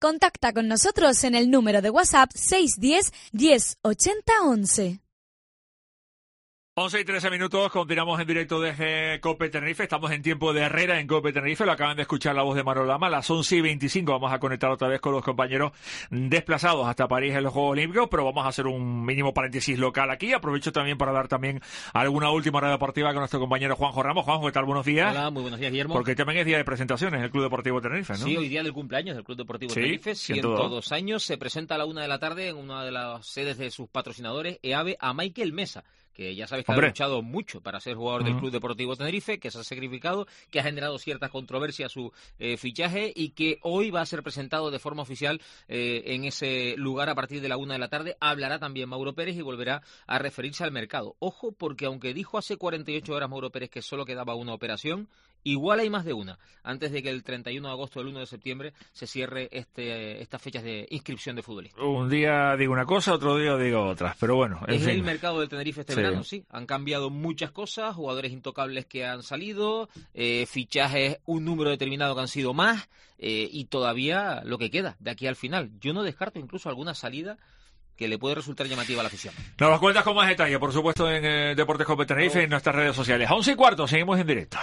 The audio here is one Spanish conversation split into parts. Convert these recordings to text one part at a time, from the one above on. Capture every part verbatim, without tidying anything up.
Contacta con nosotros en el número de WhatsApp seis uno cero, diez, ochenta, once. once y trece minutos, continuamos en directo desde COPE Tenerife, estamos en tiempo de Herrera en COPE Tenerife, lo acaban de escuchar la voz de Manolo Lama, a las once y veinticinco vamos a conectar otra vez con los compañeros desplazados hasta París en los Juegos Olímpicos, pero vamos a hacer un mínimo paréntesis local aquí, aprovecho también para dar también alguna última hora deportiva con nuestro compañero Juanjo Ramos. Juanjo, ¿qué tal? Buenos días. Hola, muy buenos días, Guillermo. Porque también es día de presentaciones en el Club Deportivo Tenerife, ¿no? Sí, hoy día del cumpleaños del Club Deportivo sí, Tenerife, ciento dos años, se presenta a la una de la tarde en una de las sedes de sus patrocinadores, EAVE, a Michael Mesa, que ya sabes que Hombre. ha luchado mucho para ser jugador Uh-huh. del Club Deportivo Tenerife, que se ha sacrificado, que ha generado cierta controversia su eh, fichaje y que hoy va a ser presentado de forma oficial eh, en ese lugar a partir de la una de la tarde. Hablará también Mauro Pérez y volverá a referirse al mercado. Ojo, porque aunque dijo hace cuarenta y ocho horas Mauro Pérez que solo quedaba una operación, igual hay más de una, antes de que el treinta y uno de agosto o el uno de septiembre se cierre este, estas fechas de inscripción de futbolistas. Un día digo una cosa, otro día digo otra, pero bueno, en Es fin. el mercado del Tenerife este Sí. verano, sí. Han cambiado muchas cosas, jugadores intocables que han salido, eh, fichajes, un número determinado que han sido más, eh, y todavía lo que queda de aquí al final. Yo no descarto incluso alguna salida que le puede resultar llamativa a la afición. Nos lo cuentas con más detalle, por supuesto, en eh, Deportes COPE Tenerife y en nuestras redes sociales. A once y cuarto, seguimos en directo.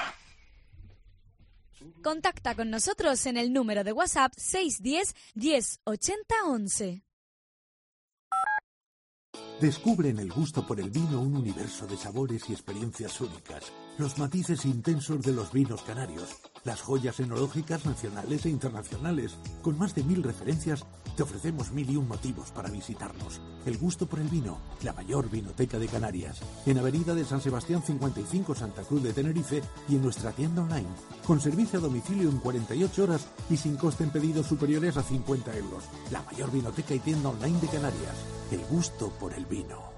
Contacta con nosotros en el número de WhatsApp seis uno cero, diez, ochenta, once. Descubre en el gusto por el vino un universo de sabores y experiencias únicas, los matices intensos de los vinos canarios, las joyas enológicas nacionales e internacionales. Con más de mil referencias, te ofrecemos mil y un motivos para visitarnos. El gusto por el vino, la mayor vinoteca de Canarias. En Avenida de San Sebastián cincuenta y cinco, Santa Cruz de Tenerife, y en nuestra tienda online, con servicio a domicilio en cuarenta y ocho horas y sin coste en pedidos superiores a cincuenta euros. La mayor vinoteca y tienda online de Canarias. El gusto por el vino.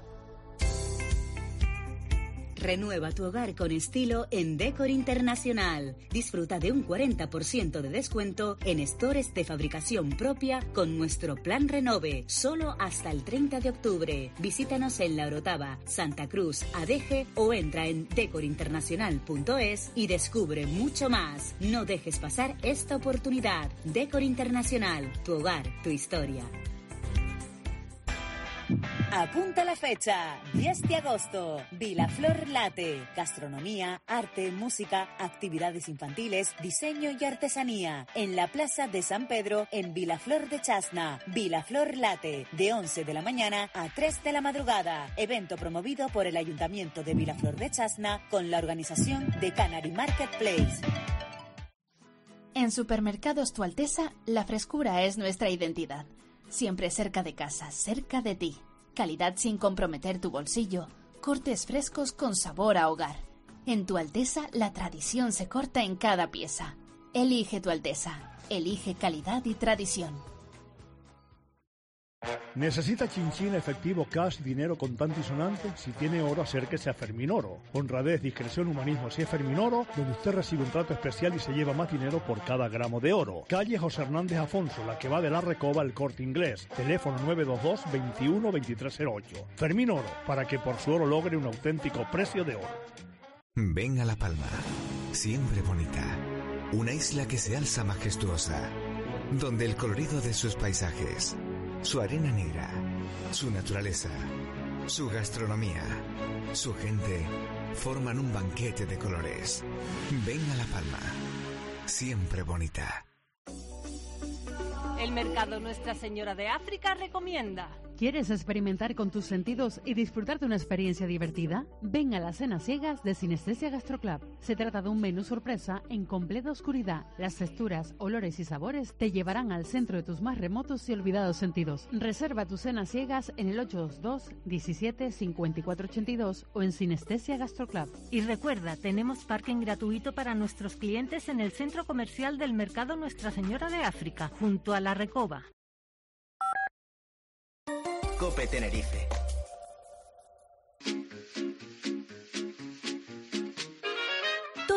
Renueva tu hogar con estilo en Decor Internacional. Disfruta de un cuarenta por ciento de descuento en stores de fabricación propia con nuestro plan Renove, solo hasta el treinta de octubre. Visítanos en La Orotava, Santa Cruz, Adeje o entra en decor internacional punto es y descubre mucho más. No dejes pasar esta oportunidad. Decor Internacional, tu hogar, tu historia. Apunta la fecha, diez de agosto, Vilaflor Late, gastronomía, arte, música, actividades infantiles, diseño y artesanía, en la Plaza de San Pedro, en Vilaflor de Chasna. Vilaflor Late, de once de la mañana a tres de la madrugada, evento promovido por el Ayuntamiento de Vilaflor de Chasna con la organización de Canary Marketplace. En Supermercados Tu Alteza, la frescura es nuestra identidad. Siempre cerca de casa, cerca de ti. Calidad sin comprometer tu bolsillo. Cortes frescos con sabor a hogar. En Tu Alteza, la tradición se corta en cada pieza. Elige Tu Alteza. Elige calidad y tradición. ¿Necesita chinchín, efectivo, cash, dinero contante y sonante? Si tiene oro, acérquese a Ferminoro. Honradez, discreción, humanismo, si es Ferminoro, donde usted recibe un trato especial y se lleva más dinero por cada gramo de oro. Calle José Hernández Afonso, la que va de la Recoba al Corte Inglés. Teléfono nueve dos dos, veintiuno, veintitrés cero ocho. Ferminoro, para que por su oro logre un auténtico precio de oro. Ven a La Palma, siempre bonita. Una isla que se alza majestuosa, donde el colorido de sus paisajes, su arena negra, su naturaleza, su gastronomía, su gente, forman un banquete de colores. Ven a La Palma, siempre bonita. El Mercado Nuestra Señora de África recomienda. ¿Quieres experimentar con tus sentidos y disfrutar de una experiencia divertida? Ven a las cenas ciegas de Sinestesia Gastroclub. Se trata de un menú sorpresa en completa oscuridad. Las texturas, olores y sabores te llevarán al centro de tus más remotos y olvidados sentidos. Reserva tus cenas ciegas en el ocho dos dos, diecisiete, cincuenta y cuatro ochenta y dos o en Sinestesia Gastroclub. Y recuerda, tenemos parking gratuito para nuestros clientes en el centro comercial del Mercado Nuestra Señora de África, junto a la Recoba. COPE Tenerife.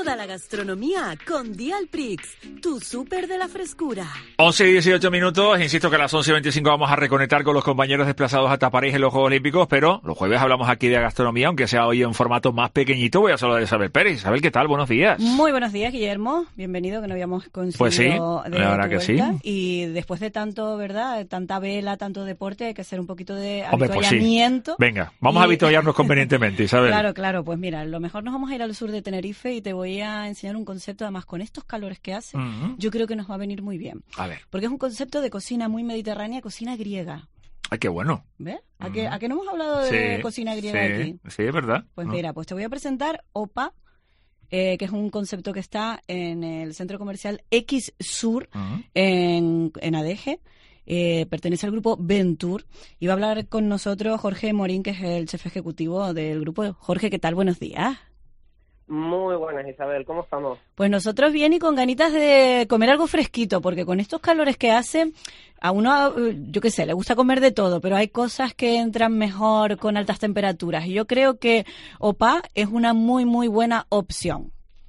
toda la gastronomía con Dialprix, tu súper de la frescura. once y dieciocho minutos, insisto que a las once y veinticinco vamos a reconectar con los compañeros desplazados hasta París en los Juegos Olímpicos, pero los jueves hablamos aquí de gastronomía, aunque sea hoy en formato más pequeñito. Voy a saludar a Isabel Pérez. Isabel, ¿qué tal? Buenos días. Muy buenos días, Guillermo. Bienvenido, que no habíamos conseguido Pues sí, de la verdad tu que sí. Y después de tanto, ¿verdad? Tanta vela, tanto deporte, hay que hacer un poquito de Hombre, pues sí. avituallamiento. Venga, vamos Y- a avituallarnos convenientemente, Isabel. Claro, claro, pues mira, lo mejor nos vamos a ir al sur de Tenerife y te voy a enseñar un concepto, además con estos calores que hace, Ujú. yo creo que nos va a venir muy bien. A ver. Porque es un concepto de cocina muy mediterránea, cocina griega. Ay, qué bueno. ¿Ves? ¿A, qué, ¿A qué no hemos hablado de Sí, cocina griega sí, aquí? sí, es verdad. Pues ¿no? mira, pues te voy a presentar OPA, eh, que es un concepto que está en el centro comercial X Sur, Ujú. en, en Adeje. Eh, pertenece al grupo Ventur y va a hablar con nosotros Jorge Morín, que es el chef ejecutivo del grupo. Jorge, ¿qué tal? Buenos días. Muy buenas, Isabel, ¿cómo estamos? Pues nosotros bien y con ganitas de comer algo fresquito, porque con estos calores que hace, a uno, eh, yo qué sé, le gusta comer de todo, pero hay cosas que entran mejor con altas temperaturas. Y yo creo que OPA es una muy, muy buena opción.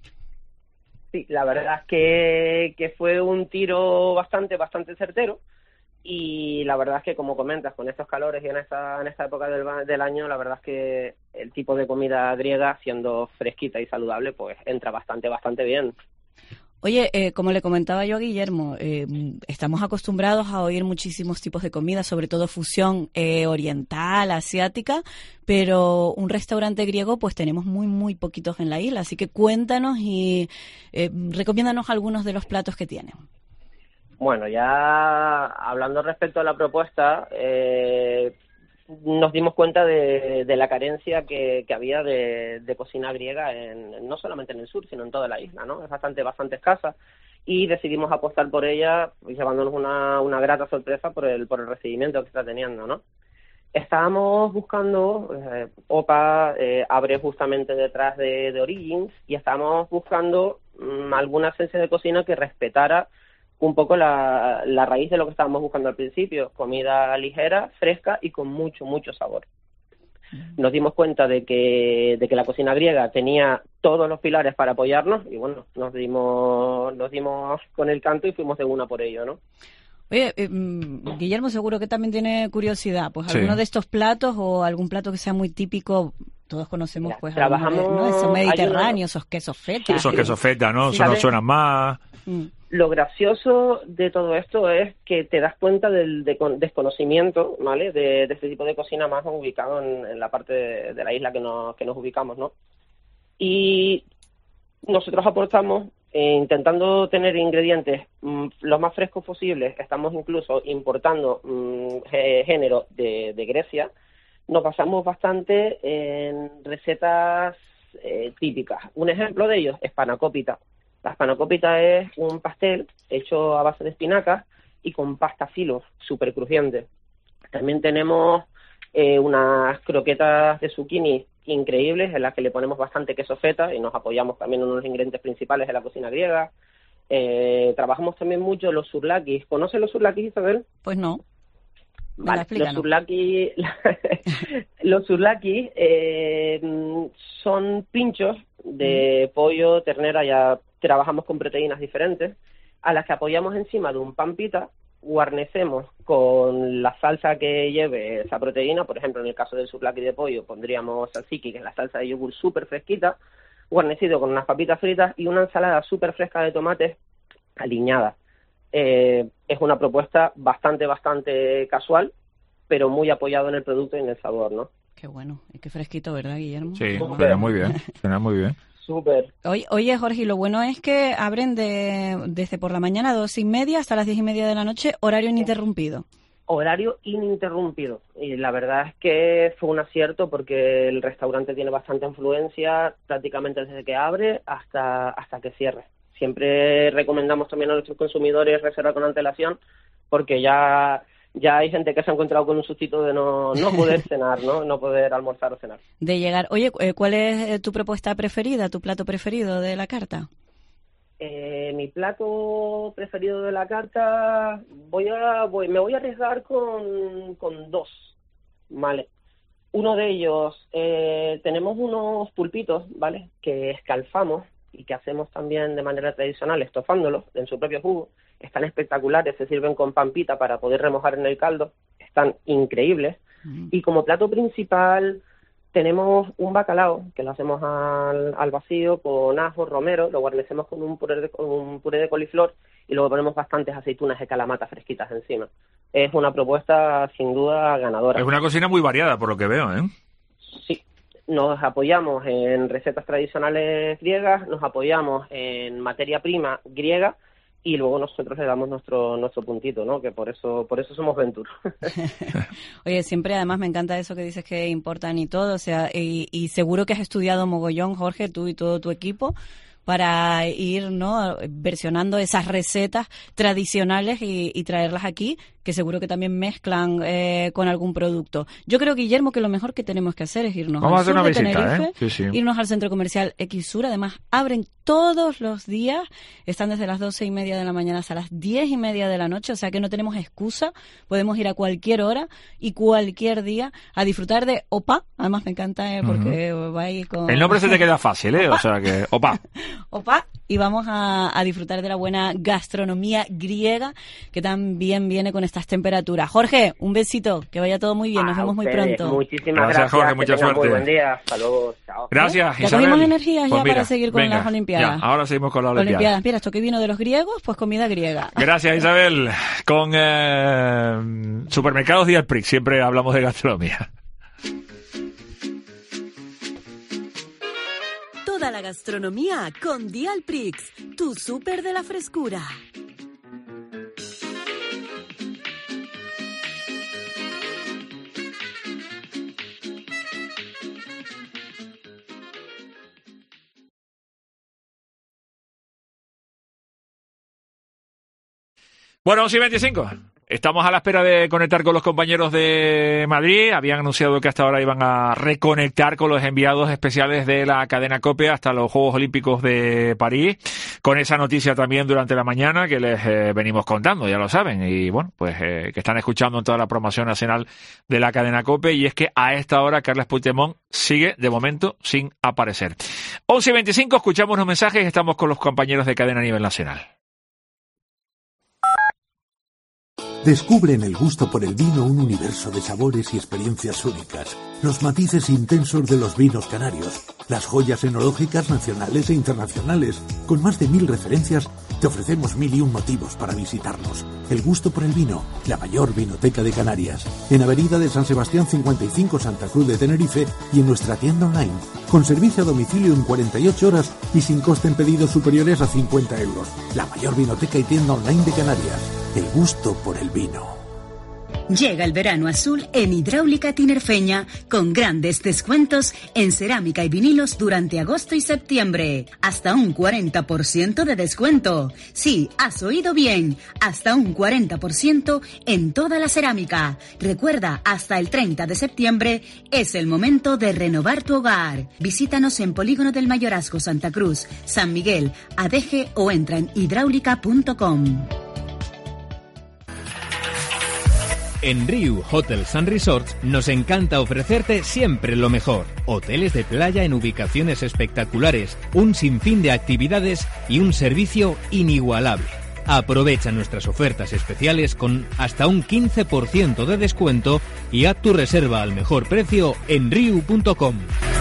Sí, la verdad es que, que fue un tiro bastante, bastante certero. Y la verdad es que, como comentas, con estos calores y en esta, en esta época del, ba- del año, la verdad es que el tipo de comida griega, siendo fresquita y saludable, pues entra bastante, bastante bien. Oye, eh, como le comentaba yo a Guillermo, eh, estamos acostumbrados a oír muchísimos tipos de comida, sobre todo fusión eh, oriental, asiática, pero un restaurante griego pues tenemos muy, muy poquitos en la isla, así que cuéntanos y eh, recomiéndanos algunos de los platos que tienen. Bueno, ya hablando respecto a la propuesta, eh, nos dimos cuenta de, de la carencia que, que había de, de cocina griega, en, no solamente en el sur, sino en toda la isla, ¿no? Es bastante, bastante escasa y decidimos apostar por ella, llevándonos una, una grata sorpresa por el, por el recibimiento que está teniendo, ¿no? Estábamos buscando, eh, OPA eh, abre justamente detrás de, de Origins, y estábamos buscando mm, alguna esencia de cocina que respetara un poco la, la raíz de lo que estábamos buscando al principio, comida ligera, fresca y con mucho, mucho sabor. Nos dimos cuenta de que, de que la cocina griega tenía todos los pilares para apoyarnos y bueno, nos dimos, nos dimos con el canto y fuimos de una por ello, ¿no? Oye, eh, mm, Guillermo seguro que también tiene curiosidad, pues Sí. alguno de estos platos o algún plato que sea muy típico, todos conocemos Mira, pues trabajamos- alguno de- ¿no? Esos hay mediterráneos, esos quesos feta. Esos quesos feta, ¿no? Sí, Eso no ¿sabes? suena más. Lo gracioso de todo esto es que te das cuenta del de- desconocimiento, ¿vale? De, de este tipo de cocina más ubicado en, en la parte de, de la isla que nos, que nos ubicamos, ¿no? Y nosotros aportamos, eh, intentando tener ingredientes mm, los más frescos posibles, estamos incluso importando mm, gé- género de, de Grecia, nos basamos bastante en recetas eh, típicas. Un ejemplo de ellos es panacópita. La panacópita es un pastel hecho a base de espinacas y con pasta filo, súper crujiente. También tenemos eh, unas croquetas de zucchini increíbles en las que le ponemos bastante queso feta y nos apoyamos también en unos ingredientes principales de la cocina griega. Eh, trabajamos también mucho los souvlakis. ¿Conoces los souvlakis, Isabel? Pues no. Venga, Vale, los explícanos. souvlaki, los souvlaki eh, son pinchos de pollo, ternera, ya trabajamos con proteínas diferentes, a las que apoyamos encima de un pan pita, guarnecemos con la salsa que lleve esa proteína. Por ejemplo, en el caso del souvlaki de pollo pondríamos tzatziki, que es la salsa de yogur súper fresquita, guarnecido con unas papitas fritas y una ensalada súper fresca de tomates aliñada. Eh, es una propuesta bastante, bastante casual, pero muy apoyado en el producto y en el sabor, ¿no? Qué bueno, y qué fresquito, ¿verdad, Guillermo? Sí, Súper. suena muy bien. Suena muy bien. Súper. Oye, oye, Jorge, y lo bueno es que abren de, desde por la mañana a dos y media hasta las diez y media de la noche, horario ininterrumpido. Horario ininterrumpido. Y la verdad es que fue un acierto porque el restaurante tiene bastante influencia prácticamente desde que abre hasta, hasta que cierre. Siempre recomendamos también a nuestros consumidores reservar con antelación porque ya... ya hay gente que se ha encontrado con un sustito de no, no poder cenar, ¿no? No poder almorzar o cenar. De llegar. Oye, eh, ¿cuál es eh, tu propuesta preferida, tu plato preferido de la carta? Eh, mi plato preferido de la carta, voy a, voy, me voy a arriesgar con, con dos, ¿vale? Uno de ellos, eh, tenemos unos pulpitos, ¿vale? Que escalfamos y que hacemos también de manera tradicional, estofándolos en su propio jugo, están espectaculares, se sirven con pampita para poder remojar en el caldo, están increíbles. Mm. Y como plato principal tenemos un bacalao, que lo hacemos al, al vacío con ajo, romero, lo guarnecemos con un puré de, con un puré de coliflor y luego ponemos bastantes aceitunas de calamata fresquitas encima. Es una propuesta sin duda ganadora. Es una cocina muy variada por lo que veo, ¿eh? Sí, nos apoyamos en recetas tradicionales griegas, nos apoyamos en materia prima griega y luego nosotros le damos nuestro nuestro puntito, ¿no? Que por eso por eso somos Ventur. Oye, siempre además me encanta eso que dices que importan y todo, o sea, y, y seguro que has estudiado mogollón, Jorge, tú y todo tu equipo, para ir, ¿no?, versionando esas recetas tradicionales y, y traerlas aquí, que seguro que también mezclan eh, con algún producto. Yo creo, Guillermo, que lo mejor que tenemos que hacer es irnos Vamos al sur a hacer de una visita, Tenerife, ¿eh? Sí, sí. irnos al centro comercial Xsur. Además, abren todos los días, están desde las doce y media de la mañana hasta las diez y media de la noche, o sea que no tenemos excusa, podemos ir a cualquier hora y cualquier día a disfrutar de Opa. Además me encanta, eh, porque uh-huh. va ahí con... El nombre se te queda fácil, ¿eh? O sea que Opa. Opa. Y vamos a, a disfrutar de la buena gastronomía griega que también viene con estas temperaturas. Jorge, un besito, que vaya todo muy bien, nos a vemos muy ustedes, pronto. Muchísimas gracias, gracias, Jorge, mucha suerte. Muy buen día, hasta luego, chao. Gracias, ¿Eh? Ya Isabel. cogimos energías Pues ya mira, para seguir con venga, las Olimpiadas. Ya, ahora seguimos con las Olimpiadas. Olimpiadas. Mira, esto que vino de los griegos, pues comida griega. Gracias, Isabel. Con eh, Supermercados Dial Prix siempre hablamos de gastronomía. Toda la gastronomía con Dial Prix, tu súper de la frescura. Bueno, once y veinticinco. Estamos a la espera de conectar con los compañeros de Madrid. Habían anunciado que hasta ahora iban a reconectar con los enviados especiales de la cadena COPE hasta los Juegos Olímpicos de París. Con esa noticia también durante la mañana que les eh, venimos contando, ya lo saben. Y bueno, pues eh, que están escuchando en toda la programación nacional de la cadena COPE. Y es que a esta hora Carles Puigdemont sigue de momento sin aparecer. once y veinticinco, escuchamos los mensajes y estamos con los compañeros de cadena a nivel nacional. Descubre en el gusto por el vino un universo de sabores y experiencias únicas, los matices intensos de los vinos canarios, las joyas enológicas nacionales e internacionales. Con más de mil referencias, te ofrecemos mil y un motivos para visitarnos. El gusto por el vino, la mayor vinoteca de Canarias. En Avenida de San Sebastián cincuenta y cinco, Santa Cruz de Tenerife, y en nuestra tienda online, con servicio a domicilio en cuarenta y ocho horas y sin coste en pedidos superiores a cincuenta euros. La mayor vinoteca y tienda online de Canarias. El gusto por el vino. Llega el verano azul en Hidráulica Tinerfeña con grandes descuentos en cerámica y vinilos durante agosto y septiembre. Hasta un cuarenta por ciento de descuento. Sí, has oído bien. Hasta un cuarenta por ciento en toda la cerámica. Recuerda, hasta el treinta de septiembre es el momento de renovar tu hogar. Visítanos en Polígono del Mayorazgo, Santa Cruz, San Miguel, Adeje o entra en hidráulica punto com. En Riu Hotels and Resorts nos encanta ofrecerte siempre lo mejor. Hoteles de playa en ubicaciones espectaculares, un sinfín de actividades y un servicio inigualable. Aprovecha nuestras ofertas especiales con hasta un quince por ciento de descuento y haz tu reserva al mejor precio en riu punto com.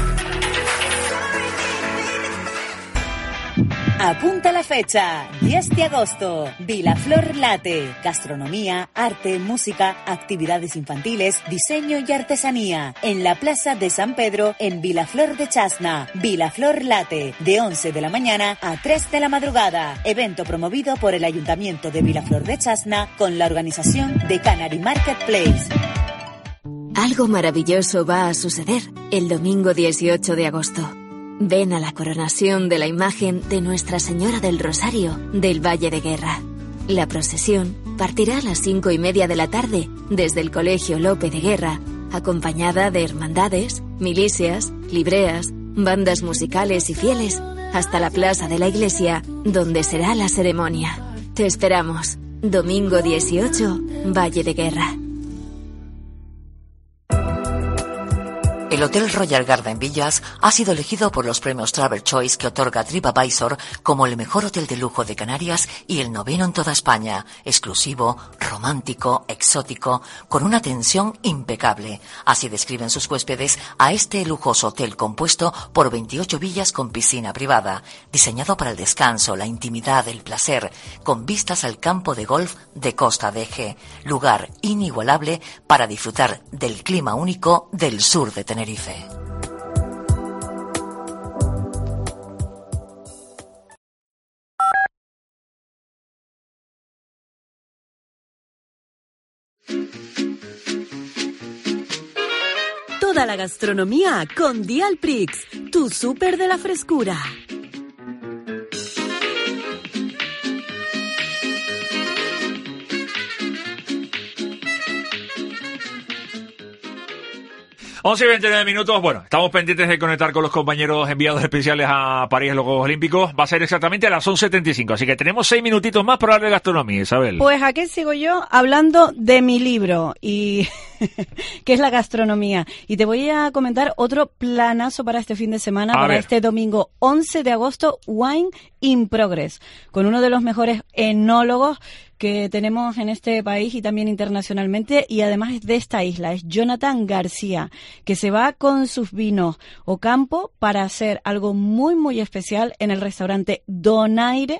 Apunta la fecha, diez de agosto, Vilaflor Late, gastronomía, arte, música, actividades infantiles, diseño y artesanía, en la Plaza de San Pedro, en Vilaflor de Chasna. Vilaflor Late, de once de la mañana a tres de la madrugada, evento promovido por el Ayuntamiento de Vilaflor de Chasna con la organización de Canary Marketplace. Algo maravilloso va a suceder el domingo dieciocho de agosto. Ven a la coronación de la imagen de Nuestra Señora del Rosario del Valle de Guerra. La procesión partirá a las cinco y media de la tarde desde el Colegio Lope de Guerra, acompañada de hermandades, milicias, libreas, bandas musicales y fieles, hasta la plaza de la iglesia, donde será la ceremonia. Te esperamos. Domingo dieciocho, Valle de Guerra. El Hotel Royal Garden Villas ha sido elegido por los premios Travel Choice que otorga TripAdvisor como el mejor hotel de lujo de Canarias y el noveno en toda España. Exclusivo, romántico, exótico, con una atención impecable. Así describen sus huéspedes a este lujoso hotel compuesto por veintiocho villas con piscina privada, diseñado para el descanso, la intimidad, el placer, con vistas al campo de golf de Costa de Eje. Lugar inigualable para disfrutar del clima único del sur de Tenerife. Toda la gastronomía con Dial Prix, tu súper de la frescura. once y veintinueve minutos. Bueno, estamos pendientes de conectar con los compañeros enviados especiales a París en los Juegos Olímpicos. Va a ser exactamente a las once setenta y cinco, así que tenemos seis minutitos más para hablar de gastronomía, Isabel. Pues aquí sigo yo hablando de mi libro, y que es la gastronomía. Y te voy a comentar otro planazo para este fin de semana, A para ver. este domingo once de agosto, Wine in Progress, con uno de los mejores enólogos que tenemos en este país y también internacionalmente, y además es de esta isla, es Jonathan García, que se va con sus vinos Ocampo para hacer algo muy muy especial en el restaurante Donaire.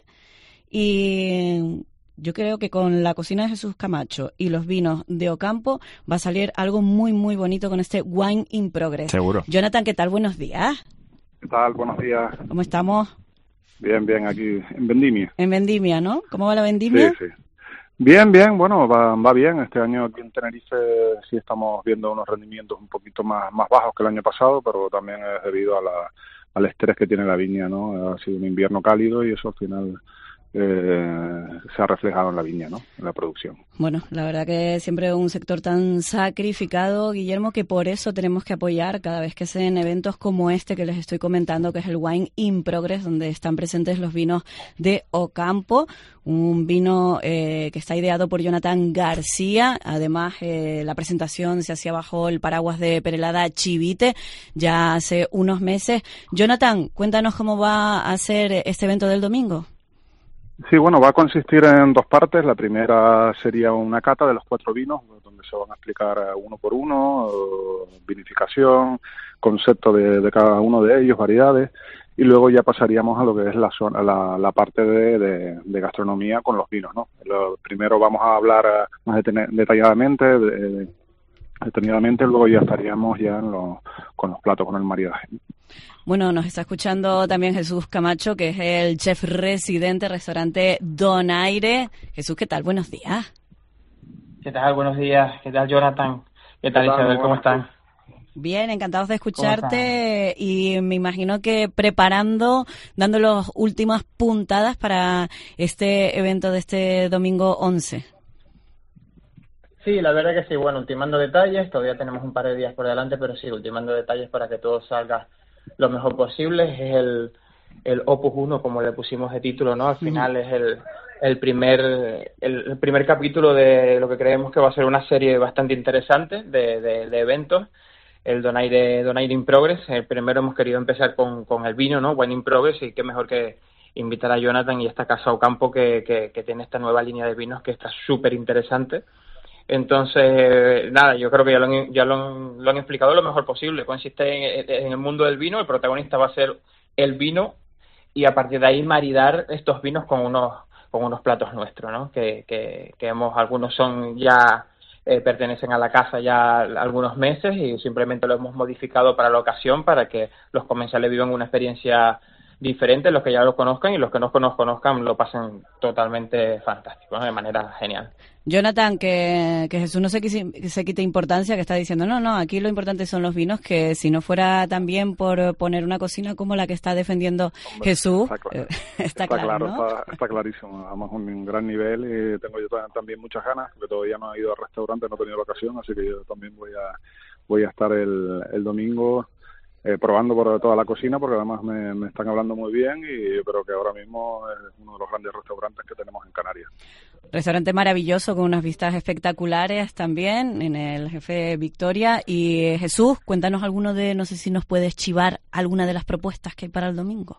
Y yo creo que con la cocina de Jesús Camacho y los vinos de Ocampo va a salir algo muy muy bonito con este Wine in Progress. Seguro. Jonathan, ¿qué tal? Buenos días. ¿Qué tal? Buenos días. ¿Cómo estamos? Bien, bien, aquí en Vendimia. En Vendimia, ¿no? ¿Cómo va la Vendimia? Sí, sí. Bien, bien, bueno, va, va bien. Este año aquí en Tenerife sí estamos viendo unos rendimientos un poquito más, más bajos que el año pasado, pero también es debido a la, al estrés que tiene la viña, ¿no? Ha sido un invierno cálido y eso al final eh, se ha reflejado en la viña, ¿no? En la producción. Bueno, la verdad que siempre un sector tan sacrificado, Guillermo, que por eso tenemos que apoyar cada vez que se den eventos como este que les estoy comentando, que es el Wine in Progress, donde están presentes los vinos de Ocampo, un vino eh, que está ideado por Jonathan García. Además, eh, la presentación se hacía bajo el paraguas de Perelada Chivite ya hace unos meses. Jonathan, cuéntanos cómo va a ser este evento del domingo. Sí, bueno, va a consistir en dos partes. La primera sería una cata de los cuatro vinos, donde se van a explicar uno por uno, vinificación, concepto de, de cada uno de ellos, variedades, y luego ya pasaríamos a lo que es la zona, la, la parte de, de, de gastronomía con los vinos, ¿no? Lo, primero vamos a hablar más detene, detalladamente, de, detenidamente, luego ya estaríamos ya en los, con los platos, con el maridaje. Bueno, nos está escuchando también Jesús Camacho, que es el chef residente restaurante Donaire. Jesús, ¿qué tal? Buenos días. ¿Qué tal? Buenos días. ¿Qué tal, Jonathan? ¿Qué tal, Isabel? ¿Cómo están? Bien, encantados de escucharte, y me imagino que preparando, dando las últimas puntadas para este evento de este domingo once. Sí, la verdad que sí. Bueno, ultimando detalles. Todavía tenemos un par de días por delante, pero sí, ultimando detalles para que todo salga lo mejor posible. Es el, el Opus uno, como le pusimos de título, ¿no? Al final es el, el primer el, el primer capítulo de lo que creemos que va a ser una serie bastante interesante de, de, de eventos. El Donaire, Donaire in Progress. El primero hemos querido empezar con, con el vino, ¿no? Wine in Progress, y qué mejor que invitar a Jonathan y esta casa Ocampo que, que, que tiene esta nueva línea de vinos que está súper interesante. Entonces, nada, yo creo que ya lo han, ya lo han, lo han explicado lo mejor posible. Consiste en, en el mundo del vino, el protagonista va a ser el vino, y a partir de ahí maridar estos vinos con unos con unos platos nuestros, ¿no? Que, que, que hemos, algunos son ya, eh, pertenecen a la casa ya algunos meses y simplemente lo hemos modificado para la ocasión, para que los comensales vivan una experiencia diferente, los que ya lo conozcan, y los que no nos conozcan lo pasen totalmente fantástico, ¿no? De manera genial. Jonathan, que, que Jesús no se, quise, se quite importancia, que está diciendo, no, no, aquí lo importante son los vinos, que si no fuera también por poner una cocina como la que está defendiendo Hombre, Jesús, está, claro, está, está claro, claro, ¿no? está, está clarísimo, además un gran nivel, y tengo yo también muchas ganas, porque todavía no he ido al restaurante, no he tenido la ocasión, así que yo también voy a voy a estar el, el domingo eh, probando por toda la cocina, porque además me, me están hablando muy bien y yo creo que ahora mismo es uno de los grandes restaurantes que tenemos en Canarias. Restaurante maravilloso con unas vistas espectaculares también en el Jefe Victoria. Y eh, Jesús, cuéntanos alguno de, no sé si nos puedes chivar alguna de las propuestas que hay para el domingo.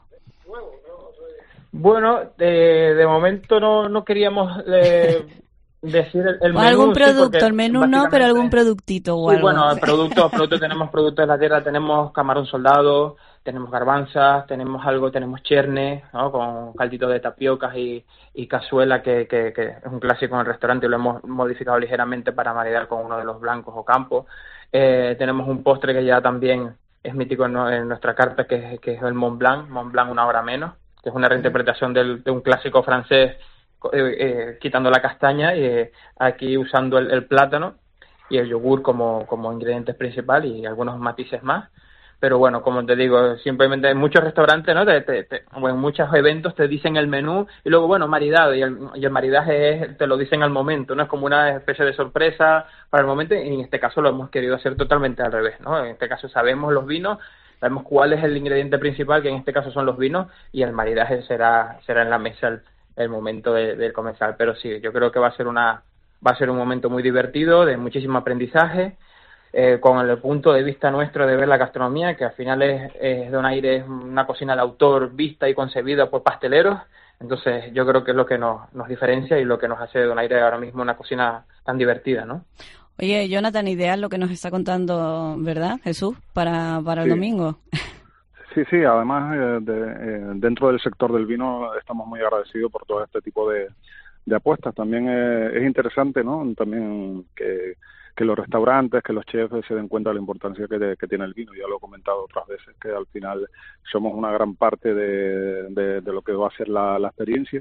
Bueno, de, de momento no, no queríamos eh, decir el, el menú. Algún producto, sí, el menú no, pero algún productito o sí, algo. Bueno, productos, productos tenemos productos de la tierra, tenemos camarón soldado, tenemos garbanzas, tenemos algo, tenemos cherne, ¿no? Con caldito de tapiocas y, y cazuela, que, que, que es un clásico en el restaurante y lo hemos modificado ligeramente para maridar con uno de los blancos o campos. Eh, tenemos un postre que ya también es mítico en, en nuestra carta, que es, que es el Mont Blanc, Mont Blanc una hora menos, que es una reinterpretación del, de un clásico francés, eh, eh, quitando la castaña y eh, aquí usando el, el plátano y el yogur como, como ingredientes principal y algunos matices más. Pero bueno, como te digo, simplemente en muchos restaurantes, ¿no? Te, te, te, o en muchos eventos te dicen el menú y luego, bueno, maridado, y el, y el maridaje es, te lo dicen al momento, ¿no? Es como una especie de sorpresa para el momento, y en este caso lo hemos querido hacer totalmente al revés, ¿no? En este caso sabemos los vinos, sabemos cuál es el ingrediente principal, que en este caso son los vinos, y el maridaje será será en la mesa el, el momento de, de comenzar. Pero sí, yo creo que va a ser una va a ser un momento muy divertido, de muchísimo aprendizaje, eh, con el punto de vista nuestro de ver la gastronomía, que al final es, es Donaire es una cocina de autor vista y concebida por pasteleros. Entonces yo creo que es lo que nos, nos diferencia y lo que nos hace de Donaire ahora mismo una cocina tan divertida, ¿no? Oye, Jonathan, ideal lo que nos está contando, ¿verdad, Jesús? Para, para el Sí. domingo. Sí, sí, además eh, de, eh, dentro del sector del vino estamos muy agradecidos por todo este tipo de, de apuestas. También eh, es interesante, ¿no? También que, que los restaurantes, que los chefs se den cuenta de la importancia que, de, que tiene el vino. Ya lo he comentado otras veces, que al final somos una gran parte de, de, de lo que va a ser la, la experiencia.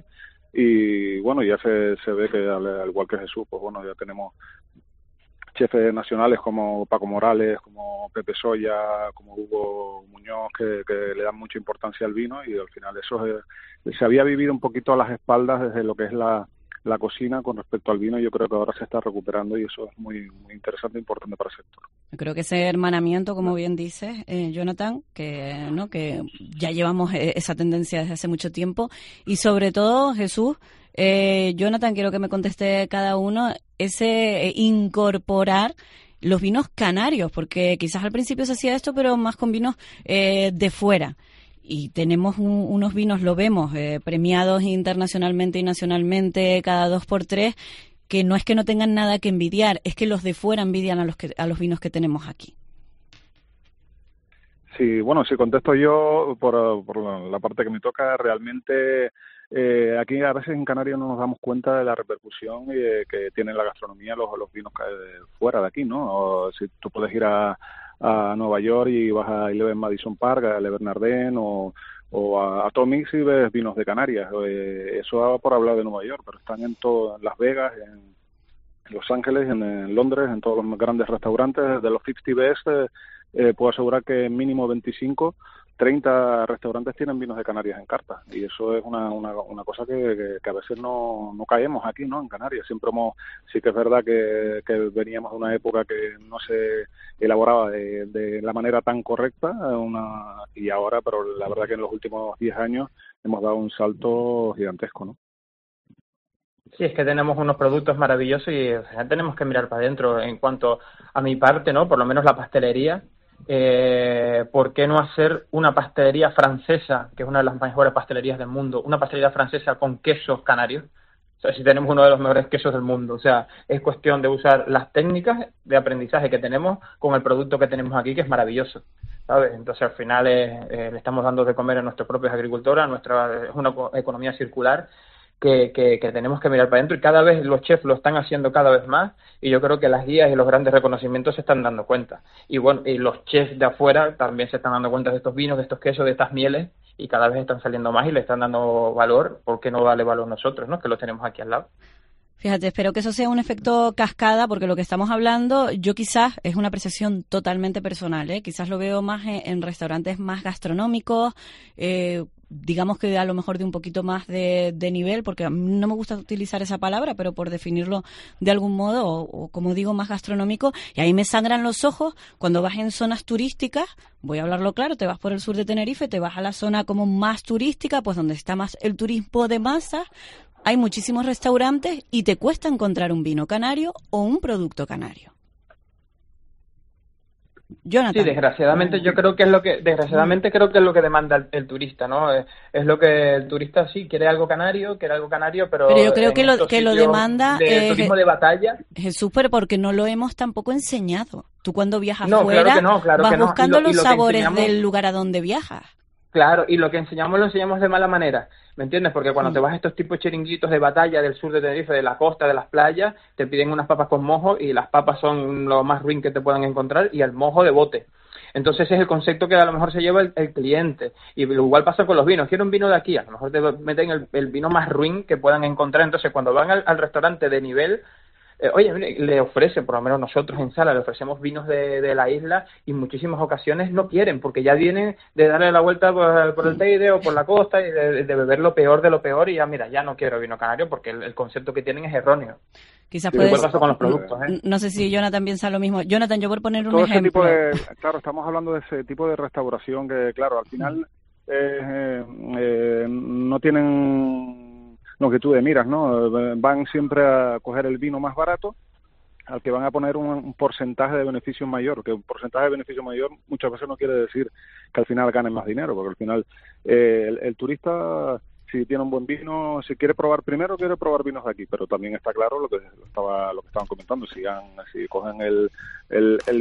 Y bueno, ya se, se ve que al, al igual que Jesús, pues bueno, ya tenemos chefs nacionales como Paco Morales, como Pepe Soya, como Hugo Muñoz, que, que le dan mucha importancia al vino, y al final eso es, se había vivido un poquito a las espaldas desde lo que es la, la cocina con respecto al vino. Yo creo que ahora se está recuperando y eso es muy, muy interesante e importante para el sector. Yo creo que ese hermanamiento, como bien dices, eh, Jonathan, que no que ya llevamos esa tendencia desde hace mucho tiempo, y sobre todo, Jesús, eh, Jonathan, quiero que me conteste cada uno, ese eh, incorporar los vinos canarios, porque quizás al principio se hacía esto, pero más con vinos eh, de fuera. Y tenemos un, unos vinos, lo vemos, eh, premiados internacionalmente y nacionalmente cada dos por tres, que no es que no tengan nada que envidiar, es que los de fuera envidian a los que, a los vinos que tenemos aquí. Sí, bueno, si contesto yo por, por la parte que me toca, realmente eh, aquí a veces en Canarias no nos damos cuenta de la repercusión eh, que tiene la gastronomía los, los vinos que hay de fuera de aquí, ¿no? O si tú puedes ir a, a Nueva York y vas a Eleven Madison Park, a Le Bernardin o, o a, a Tomix y ves vinos de Canarias. Eh, eso por hablar de Nueva York, pero están en todo, en Las Vegas, en Los Ángeles, en, en Londres, en todos los grandes restaurantes. De los cincuenta best, eh, eh, puedo asegurar que mínimo veinticinco, treinta restaurantes tienen vinos de Canarias en carta, y eso es una, una, una cosa que, que, que a veces no, no caemos aquí, ¿no? En Canarias siempre hemos, sí que es verdad que, que veníamos de una época que no se elaboraba de, de la manera tan correcta, una, y ahora, pero la verdad que en los últimos diez años hemos dado un salto gigantesco, ¿no? Sí, es que tenemos unos productos maravillosos y o sea, tenemos que mirar para adentro. En cuanto a mi parte, ¿no? Por lo menos la pastelería, eh, ¿por qué no hacer una pastelería francesa, que es una de las mejores pastelerías del mundo, una pastelería francesa con quesos canarios? O sea, si tenemos uno de los mejores quesos del mundo. O sea, es cuestión de usar las técnicas de aprendizaje que tenemos con el producto que tenemos aquí, que es maravilloso, ¿sabes? Entonces, al final, eh, eh, le estamos dando de comer a nuestros propios agricultores, a nuestra, es una economía circular, Que, que, que tenemos que mirar para adentro, y cada vez los chefs lo están haciendo cada vez más, y yo creo que las guías y los grandes reconocimientos se están dando cuenta, y bueno, y los chefs de afuera también se están dando cuenta de estos vinos, de estos quesos, de estas mieles, y cada vez están saliendo más y le están dando valor. ¿Por qué no darle valor nosotros, no? Que lo tenemos aquí al lado. Fíjate, espero que eso sea un efecto cascada, porque lo que estamos hablando, yo quizás, es una apreciación totalmente personal, ¿eh? Quizás lo veo más en, en restaurantes más gastronómicos, eh, digamos que a lo mejor de un poquito más de, de nivel, porque no me gusta utilizar esa palabra, pero por definirlo de algún modo, o, o como digo, más gastronómico, y ahí me sangran los ojos cuando vas en zonas turísticas. Voy a hablarlo claro, te vas por el sur de Tenerife, te vas a la zona como más turística, pues donde está más el turismo de masas. Hay muchísimos restaurantes y te cuesta encontrar un vino canario o un producto canario. Jonathan. Sí, desgraciadamente yo creo que es lo que desgraciadamente creo que es lo que demanda el, el turista, ¿no? Es, es lo que el turista sí quiere algo canario, quiere algo canario, pero Pero yo creo que lo que lo demanda de eh, turismo de batalla. Jesús, pero porque no lo hemos tampoco enseñado. Tú cuando viajas No, fuera claro que no, claro vas que no. buscando Y lo- y los lo que sabores enseñamos- del lugar a donde viajas. Claro, y lo que enseñamos lo enseñamos de mala manera, ¿me entiendes? Porque cuando Mm. te vas a estos tipos de chiringuitos de batalla del sur de Tenerife, de la costa, de las playas, te piden unas papas con mojo y las papas son lo más ruin que te puedan encontrar y el mojo de bote. Entonces ese es el concepto que a lo mejor se lleva el, el cliente. Y lo igual pasa con los vinos. Quiero un vino de aquí, a lo mejor te meten el, el vino más ruin que puedan encontrar. Entonces cuando van al, al restaurante de nivel, eh, oye, mire, le ofrece, por lo menos nosotros en Sala, le ofrecemos vinos de, de la isla y en muchísimas ocasiones no quieren, porque ya vienen de darle la vuelta por, por el Teide o por la costa y de, de beber lo peor de lo peor y ya, mira, ya no quiero vino canario porque el, el concepto que tienen es erróneo. Quizás Y puedes... igual pasa con los productos, ¿eh? No sé si Jonathan piensa lo mismo. Jonathan, yo por poner un Todo ese ejemplo... tipo de, claro, estamos hablando de ese tipo de restauración que, claro, al final eh, eh, no tienen longitud de miras, ¿no? Van siempre a coger el vino más barato, al que van a poner un, un porcentaje de beneficio mayor, que un porcentaje de beneficio mayor muchas veces no quiere decir que al final ganen más dinero, porque al final eh, el, el turista, si tiene un buen vino, si quiere probar primero, quiere probar vinos de aquí, pero también está claro lo que estaba lo que estaban comentando, si, han, si cogen el, el, el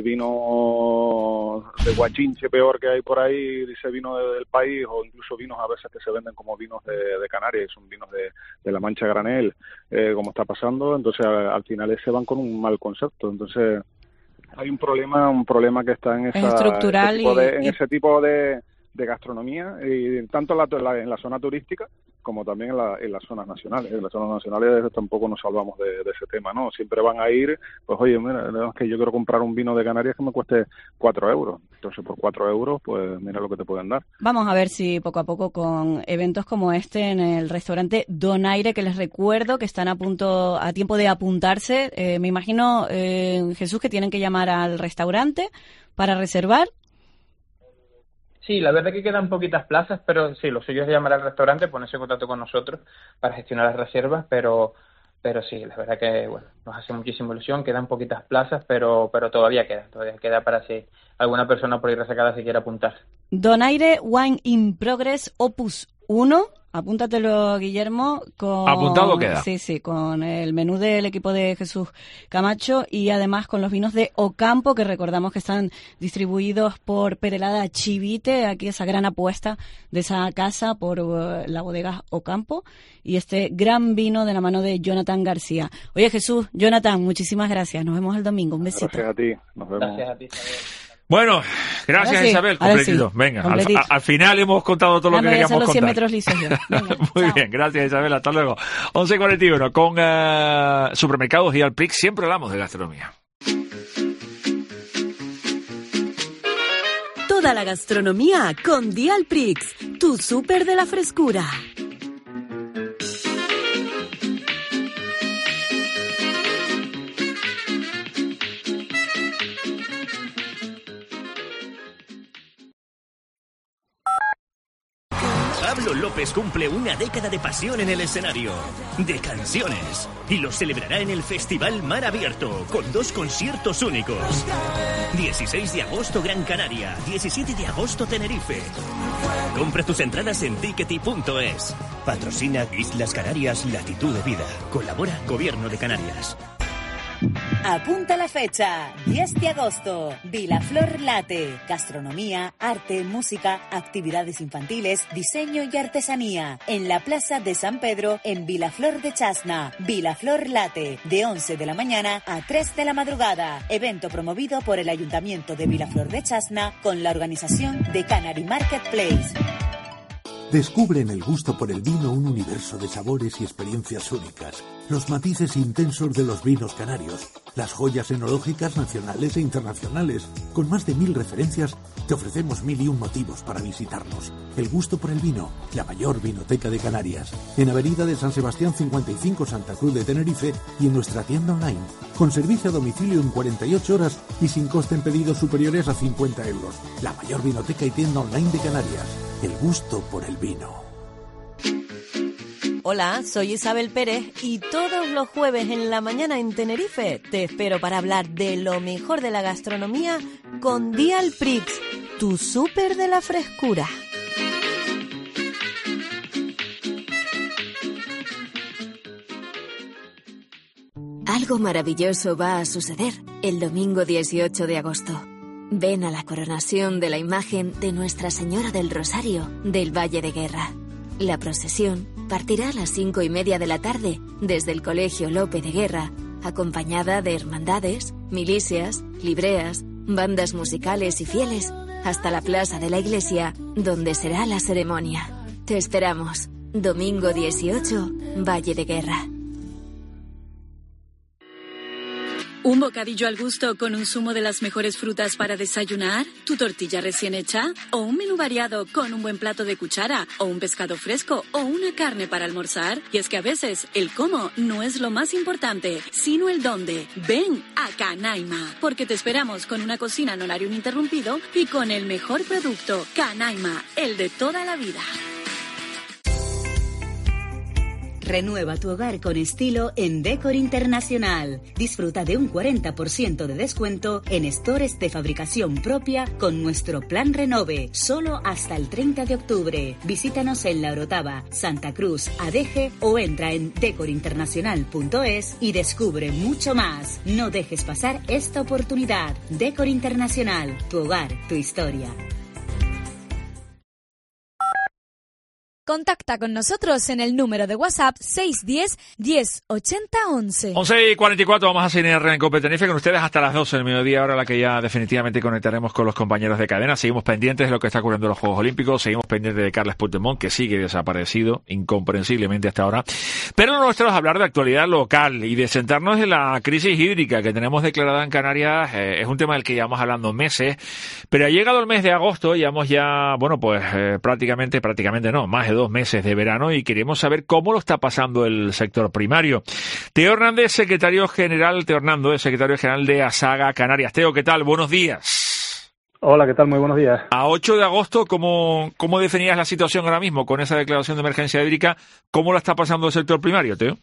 vino de guachinche peor que hay por ahí, dice vino de, del país, o incluso vinos a veces que se venden como vinos de, de Canarias, son vinos de, de la Mancha Granel, eh, como está pasando, entonces al, al final ese van con un mal concepto, entonces hay un problema, un problema que está en esa Es estructural ese tipo de, y- en y- ese tipo de de gastronomía, y tanto en la, la- en la zona turística como también en, la, en las zonas nacionales. En las zonas nacionales tampoco nos salvamos de, de ese tema, ¿no? Siempre van a ir, pues oye, mira, no, es que yo quiero comprar un vino de Canarias que me cueste cuatro euros. Entonces, por cuatro euros, pues mira lo que te pueden dar. Vamos a ver si poco a poco con eventos como este en el restaurante Donaire, que les recuerdo que están a punto, a tiempo de apuntarse. Eh, me imagino, eh, Jesús, que tienen que llamar al restaurante para reservar. Sí, la verdad que quedan poquitas plazas, pero sí, lo suyo es llamar al restaurante, ponerse en contacto con nosotros para gestionar las reservas, pero pero sí, la verdad que bueno, nos hace muchísima ilusión, quedan poquitas plazas, pero pero todavía queda, todavía queda para si alguna persona por ir resacada se quiere apuntar. Donaire Wine in Progress Opus uno. Apúntatelo, Guillermo, con... Apuntado queda. Sí, sí, con el menú del equipo de Jesús Camacho y además con los vinos de Ocampo, que recordamos que están distribuidos por Perelada Chivite, aquí esa gran apuesta de esa casa por uh, la bodega Ocampo, y este gran vino de la mano de Jonathan García. Oye, Jesús, Jonathan, muchísimas gracias. Nos vemos el domingo. Un besito. Gracias a ti. Nos vemos. Gracias a ti, Isabel. Bueno, gracias Ahora sí, Isabel, ahora completito. sí, Venga, al, completito. a- al final hemos contado todo lo Ya que me voy a queríamos hacer los cien contar. metros lisos yo. Venga, Muy chao. bien, gracias Isabel, hasta luego. once cuarenta y uno, con eh, Supermercados y Alprix siempre hablamos de gastronomía. Toda la gastronomía con Dialprix, tu súper de la frescura. Pablo López cumple una década de pasión en el escenario, de canciones, y lo celebrará en el Festival Mar Abierto, con dos conciertos únicos. dieciséis de agosto Gran Canaria, diecisiete de agosto Tenerife. Compra tus entradas en tickety punto es. Patrocina Islas Canarias Latitud de Vida. Colabora Gobierno de Canarias. Apunta la fecha, diez de agosto, Vilaflor Late, gastronomía, arte, música, actividades infantiles, diseño y artesanía, en la Plaza de San Pedro, en Vilaflor de Chasna. Vilaflor Late, de once de la mañana a tres de la madrugada, evento promovido por el Ayuntamiento de Vilaflor de Chasna con la organización de Canary Marketplace. Descubre en el gusto por el vino un universo de sabores y experiencias únicas, los matices intensos de los vinos canarios, las joyas enológicas nacionales e internacionales. Con más de mil referencias, te ofrecemos mil y un motivos para visitarnos. El gusto por el vino, la mayor vinoteca de Canarias. En Avenida de San Sebastián cincuenta y cinco, Santa Cruz de Tenerife, y en nuestra tienda online, con servicio a domicilio en cuarenta y ocho horas y sin coste en pedidos superiores a cincuenta euros. La mayor vinoteca y tienda online de Canarias. El gusto por el vino. Hola, soy Isabel Pérez y todos los jueves en la mañana en Tenerife te espero para hablar de lo mejor de la gastronomía con Dial Prix, tu súper de la frescura. Algo maravilloso va a suceder el domingo dieciocho de agosto. Ven a la coronación de la imagen de Nuestra Señora del Rosario del Valle de Guerra. La procesión partirá a las cinco y media de la tarde desde el Colegio Lope de Guerra, acompañada de hermandades, milicias, libreas, bandas musicales y fieles, hasta la plaza de la iglesia, donde será la ceremonia. Te esperamos. Domingo dieciocho, Valle de Guerra. ¿Un bocadillo al gusto con un zumo de las mejores frutas para desayunar? ¿Tu tortilla recién hecha? ¿O un menú variado con un buen plato de cuchara? ¿O un pescado fresco? ¿O una carne para almorzar? Y es que a veces el cómo no es lo más importante, sino el dónde. Ven a Canaima, porque te esperamos con una cocina en horario ininterrumpido y con el mejor producto. Canaima, el de toda la vida. Renueva tu hogar con estilo en Decor Internacional. Disfruta de un cuarenta por ciento de descuento en stores de fabricación propia con nuestro Plan Renove, solo hasta el treinta de octubre. Visítanos en La Orotava, Santa Cruz, Adeje o entra en decor internacional punto es y descubre mucho más. No dejes pasar esta oportunidad. Decor Internacional, tu hogar, tu historia. Contacta con nosotros en el número de WhatsApp seis uno cero, diez, ochenta, once. once y cuarenta y cuatro, vamos a seguir en Cope Tenerife con ustedes hasta las doce del mediodía, ahora la que ya definitivamente conectaremos con los compañeros de cadena. Seguimos pendientes de lo que está ocurriendo en los Juegos Olímpicos, seguimos pendientes de Carles Puigdemont, que sigue desaparecido, incomprensiblemente hasta ahora. Pero lo nuestro es hablar de actualidad local y de sentarnos en la crisis hídrica que tenemos declarada en Canarias. Eh, es un tema del que llevamos hablando meses, pero ha llegado el mes de agosto, llevamos ya, bueno, pues eh, prácticamente, prácticamente no, más de dos meses de verano y queremos saber cómo lo está pasando el sector primario. Teo Hernández, secretario general, Teo Hernández, secretario general de ASAGA Canarias. Teo, ¿qué tal? Buenos días. Hola, ¿qué tal? Muy buenos días. A ocho de agosto, ¿cómo, cómo definías la situación ahora mismo con esa declaración de emergencia hídrica? ¿Cómo la está pasando el sector primario, Teo?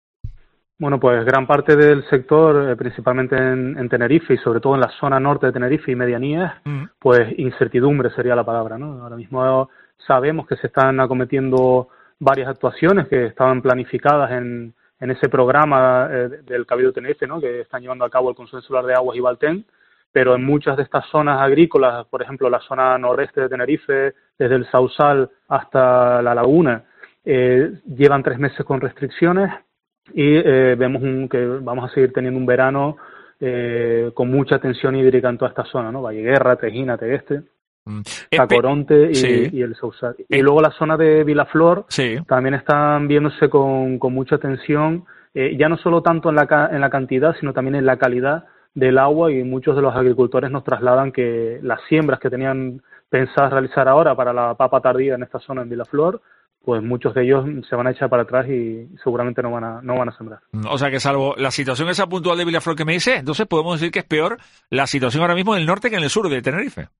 Bueno, pues gran parte del sector, eh, principalmente en, en Tenerife y sobre todo en la zona norte de Tenerife y medianías, mm. pues incertidumbre sería la palabra, ¿no? Ahora mismo sabemos que se están acometiendo varias actuaciones que estaban planificadas en, en ese programa eh, del Cabildo de Tenerife, ¿no? Que están llevando a cabo el Consejo Insular de Aguas y Baltén, pero en muchas de estas zonas agrícolas, por ejemplo la zona noreste de Tenerife, desde el Sausal hasta la Laguna, eh, llevan tres meses con restricciones y eh, vemos un, que vamos a seguir teniendo un verano eh, con mucha tensión hídrica en toda esta zona, ¿no? Valleguerra, Tejina, Tegueste, Tacoronte y, sí. y el Sausal. Y eh. luego la zona de Vilaflor sí. también están viéndose con, con mucha tensión, eh, ya no solo tanto en la, en la cantidad, sino también en la calidad del agua, y muchos de los agricultores nos trasladan que las siembras que tenían pensadas realizar ahora para la papa tardía en esta zona en Vilaflor, pues muchos de ellos se van a echar para atrás y seguramente no van a no van a sembrar. O sea que salvo la situación esa puntual de Vilaflor que me dice, entonces podemos decir que es peor la situación ahora mismo en el norte que en el sur de Tenerife.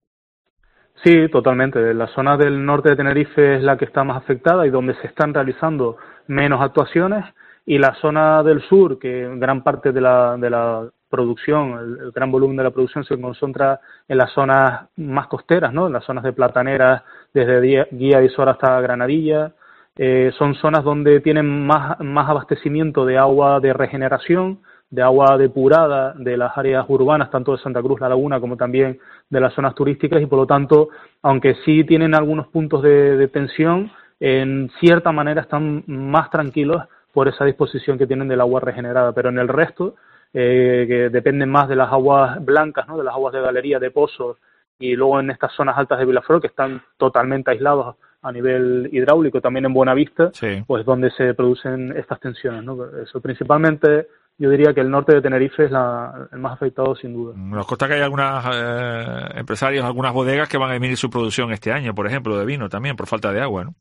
Sí, totalmente. La zona del norte de Tenerife es la que está más afectada y donde se están realizando menos actuaciones, y la zona del sur, que gran parte de la de la producción, el, el gran volumen de la producción se concentra en las zonas más costeras, ¿no? En las zonas de Plataneras, desde Guía y Sora hasta Granadilla. Eh, son zonas donde tienen más, más abastecimiento de agua de regeneración, de agua depurada de las áreas urbanas, tanto de Santa Cruz, La Laguna, como también de las zonas turísticas, y por lo tanto, aunque sí tienen algunos puntos de, de tensión, en cierta manera están más tranquilos por esa disposición que tienen del agua regenerada, pero en el resto, eh, que dependen más de las aguas blancas, ¿no? De las aguas de galería, de pozos, y luego en estas zonas altas de Vilaflor, que están totalmente aislados a nivel hidráulico, también en Buenavista, sí. pues donde se producen estas tensiones, ¿no? Eso principalmente, yo diría que el norte de Tenerife es la, el más afectado sin duda. Nos consta que hay algunos eh, empresarios, algunas bodegas que van a disminuir su producción este año, por ejemplo, de vino también, por falta de agua, ¿no?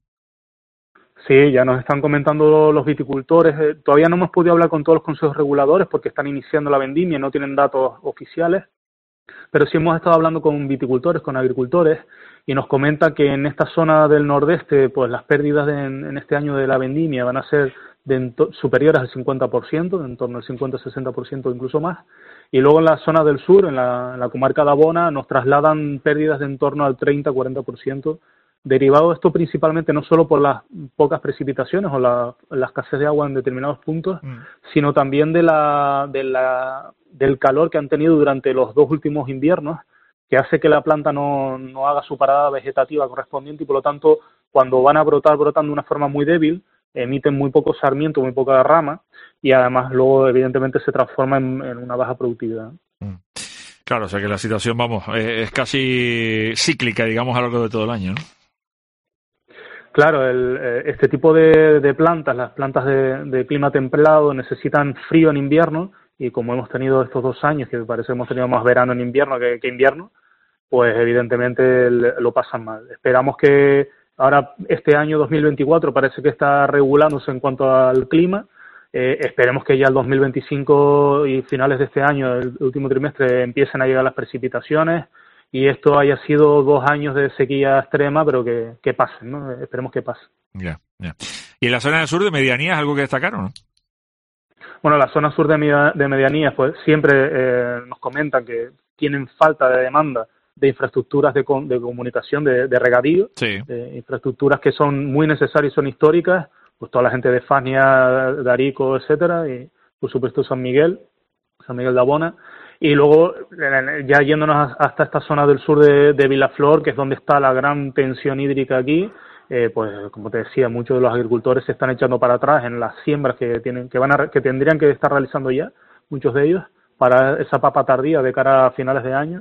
Sí, ya nos están comentando los viticultores. Eh, todavía no hemos podido hablar con todos los consejos reguladores porque están iniciando la vendimia y no tienen datos oficiales, pero sí hemos estado hablando con viticultores, con agricultores, y nos comenta que en esta zona del nordeste, pues las pérdidas de, en, en este año de la vendimia van a ser de superiores al cincuenta por ciento, en torno al cincuenta a sesenta por ciento, incluso más. Y luego en la zona del sur, en la, en la comarca de Abona, nos trasladan pérdidas de en torno al treinta a cuarenta por ciento, derivado esto principalmente no solo por las pocas precipitaciones o la, la escasez de agua en determinados puntos, mm. sino también de la, de la, del calor que han tenido durante los dos últimos inviernos, que hace que la planta no, no haga su parada vegetativa correspondiente y por lo tanto cuando van a brotar, brotan de una forma muy débil, emiten muy poco sarmiento, muy poca rama y además luego evidentemente se transforma en, en una baja productividad. Mm. Claro, o sea que la situación, vamos, es, es casi cíclica, digamos, a lo largo de todo el año, ¿no? Claro, el, este tipo de, de plantas, las plantas de, de clima templado necesitan frío en invierno y como hemos tenido estos dos años, que parece que hemos tenido más verano en invierno que, que invierno, pues evidentemente lo pasan mal. Esperamos que ahora este año dos mil veinticuatro parece que está regulándose en cuanto al clima. Eh, esperemos que ya el dos mil veinticinco y finales de este año, el último trimestre, empiecen a llegar las precipitaciones y esto haya sido dos años de sequía extrema, pero que, que pasen, ¿no? Esperemos que pase. Ya, ya. ¿Y en la zona del sur de Medianía es algo que destacar o no? Bueno, la zona sur de, de Medianía, pues siempre eh, nos comentan que tienen falta de demanda de infraestructuras de, com de comunicación, de, de regadío, sí. de infraestructuras que son muy necesarias y son históricas, pues toda la gente de Fania, de Arico, etcétera, y por supuesto San Miguel, San Miguel de Abona. Y luego, ya yéndonos hasta esta zona del sur de, de Vilaflor, que es donde está la gran tensión hídrica aquí, eh, pues como te decía, muchos de los agricultores se están echando para atrás en las siembras que tienen, que van a, que tendrían que estar realizando ya, muchos de ellos, para esa papa tardía de cara a finales de año.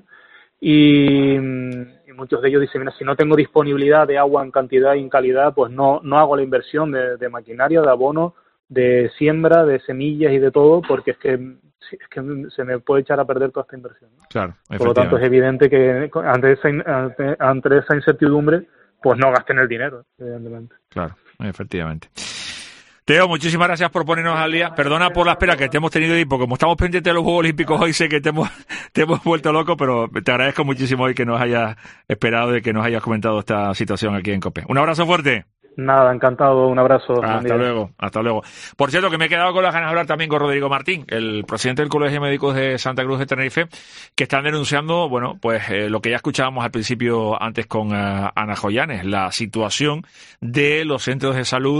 Y, y muchos de ellos dicen, mira, si no tengo disponibilidad de agua en cantidad y en calidad, pues no, no hago la inversión de, de maquinaria, de abono, de siembra, de semillas y de todo, porque es que es que se me puede echar a perder toda esta inversión, ¿no? Claro, por lo tanto es evidente que ante esa, ante, ante esa incertidumbre pues no gasten el dinero, evidentemente. Claro, efectivamente. Teo, muchísimas gracias por ponernos al día. Perdona por la espera que te hemos tenido ahí, porque como estamos pendientes de los Juegos Olímpicos hoy sé que te hemos, te hemos vuelto loco, pero te agradezco muchísimo hoy que nos hayas esperado y que nos hayas comentado esta situación aquí en COPE. Un abrazo fuerte. Nada, encantado, un abrazo. Hasta luego, hasta luego. Por cierto, que me he quedado con las ganas de hablar también con Rodrigo Martín, el presidente del Colegio de Médicos de Santa Cruz de Tenerife, que están denunciando, bueno, pues eh, lo que ya escuchábamos al principio antes con uh, Ana Joyanes, la situación de los centros de salud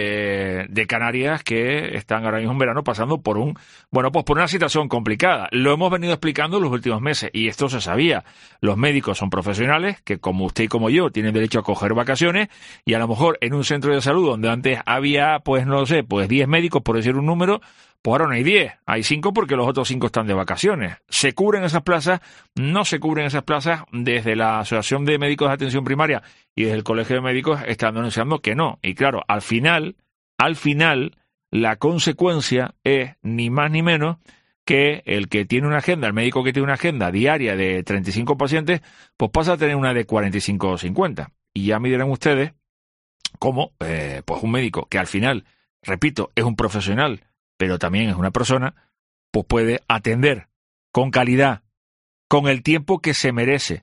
eh, de Canarias que están ahora mismo en verano pasando por un, bueno, pues por una situación complicada. Lo hemos venido explicando en los últimos meses y esto se sabía. Los médicos son profesionales que, como usted y como yo, tienen derecho a coger vacaciones y a lo mejor en un centro de salud donde antes había, pues no sé, pues diez médicos, por decir un número, pues ahora no hay diez, hay cinco porque los otros cinco están de vacaciones. ¿Se cubren esas plazas? No se cubren esas plazas. Desde la Asociación de Médicos de Atención Primaria y desde el Colegio de Médicos están denunciando que no. Y claro, al final, al final, la consecuencia es ni más ni menos que el que tiene una agenda, el médico que tiene una agenda diaria de treinta y cinco pacientes, pues pasa a tener una de cuarenta y cinco o cincuenta. Y ya me dirán ustedes cómo, eh, pues un médico que al final, repito, es un profesional, pero también es una persona, pues puede atender con calidad, con el tiempo que se merece.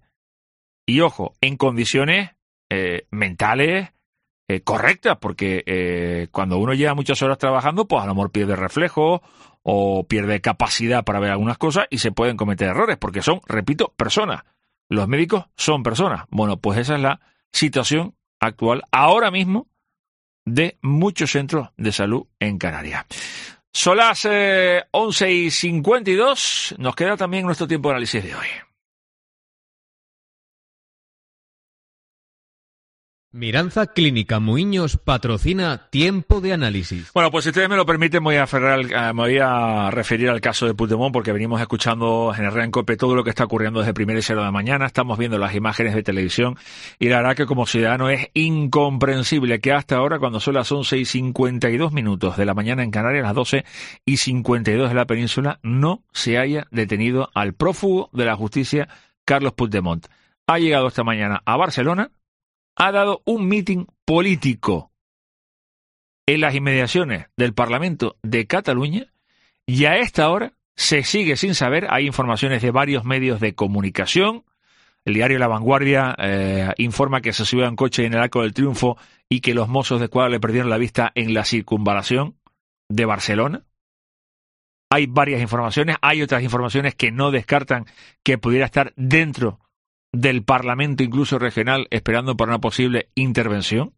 Y ojo, en condiciones eh, mentales eh, correctas, porque eh, cuando uno lleva muchas horas trabajando, pues a lo mejor pierde reflejos o pierde capacidad para ver algunas cosas y se pueden cometer errores, porque son, repito, personas. Los médicos son personas. Bueno, pues esa es la situación actual ahora mismo de muchos centros de salud en Canarias. Son las eh, once y cincuenta y dos. Nos queda también nuestro tiempo de análisis de hoy. Miranza Clínica Muiños patrocina Tiempo de Análisis. Bueno, pues si ustedes me lo permiten, me voy a, aferrar, me voy a referir al caso de Puigdemont, porque venimos escuchando en el Rencope todo lo que está ocurriendo desde primera y cero de la mañana. Estamos viendo las imágenes de televisión y la verdad que como ciudadano es incomprensible que hasta ahora, cuando son las once y cincuenta y dos minutos de la mañana en Canarias, las doce y cincuenta y dos de la península, no se haya detenido al prófugo de la justicia, Carlos Puigdemont. Ha llegado esta mañana a Barcelona, ha dado un mitin político en las inmediaciones del Parlamento de Cataluña y a esta hora se sigue sin saber. Hay informaciones de varios medios de comunicación. El diario La Vanguardia eh, informa que se subió a un coche en el Arco del Triunfo y que los mozos de escuadra le perdieron la vista en la circunvalación de Barcelona. Hay varias informaciones, hay otras informaciones que no descartan que pudiera estar dentro del Parlamento, incluso regional, esperando por una posible intervención.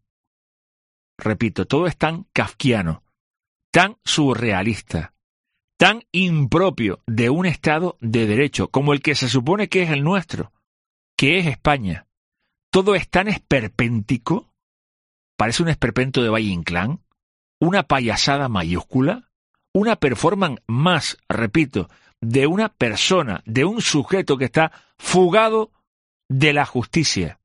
Repito, todo es tan kafkiano, tan surrealista, tan impropio de un Estado de Derecho, como el que se supone que es el nuestro, que es España. Todo es tan esperpéntico, parece un esperpento de Valle Inclán, una payasada mayúscula, una performance más, repito, de una persona, de un sujeto que está fugado de la justicia,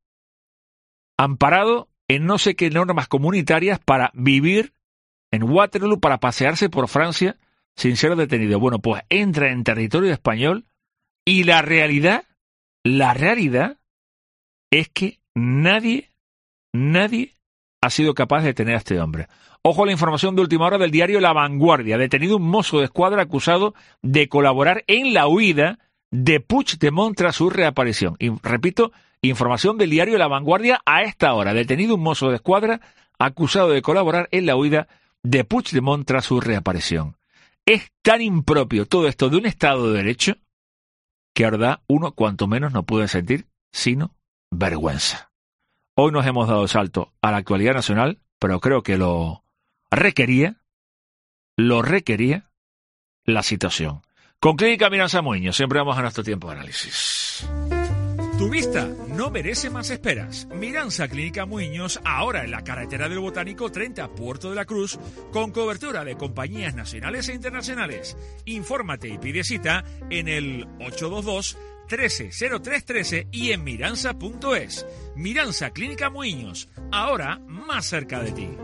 amparado en no sé qué normas comunitarias para vivir en Waterloo, para pasearse por Francia sin ser detenido. Bueno, pues entra en territorio español y la realidad, la realidad es que nadie, nadie ha sido capaz de detener a este hombre. Ojo a la información de última hora del diario La Vanguardia. Detenido un mozo de escuadra acusado de colaborar en la huida de Puigdemont tras su reaparición. Y repito, información del diario La Vanguardia a esta hora. Detenido un mozo de escuadra acusado de colaborar en la huida de Puigdemont tras su reaparición. Es tan impropio todo esto de un Estado de Derecho que, verdad, uno cuanto menos no puede sentir sino vergüenza. Hoy nos hemos dado salto a la actualidad nacional, pero creo que lo requería, lo requería la situación. Con Clínica Miranza Muiños, siempre vamos a nuestro tiempo de análisis. Tu vista no merece más esperas. Miranza Clínica Muiños, ahora en la carretera del Botánico treinta, Puerto de la Cruz, con cobertura de compañías nacionales e internacionales. Infórmate y pide cita en el ocho dos dos, trece cero tres uno tres y en miranza punto es. Miranza Clínica Muiños, ahora más cerca de ti.